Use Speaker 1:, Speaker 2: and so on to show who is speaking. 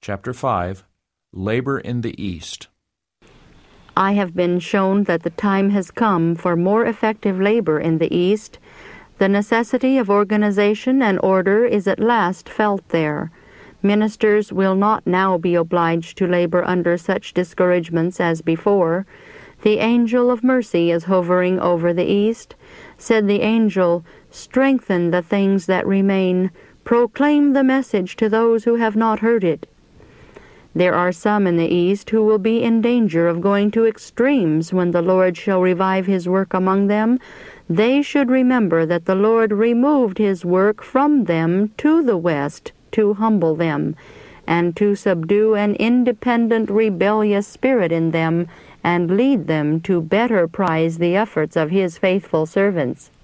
Speaker 1: Chapter 5, Labor in the East.
Speaker 2: I have been shown that the time has come for more effective labor in the East. The necessity of organization and order is at last felt there. Ministers will not now be obliged to labor under such discouragements as before. The angel of mercy is hovering over the East. Said the angel, "Strengthen the things that remain. Proclaim the message to those who have not heard it." There are some in the East who will be in danger of going to extremes when the Lord shall revive his work among them. They should remember that the Lord removed his work from them to the West to humble them, and to subdue an independent, rebellious spirit in them, and lead them to better prize the efforts of his faithful servants.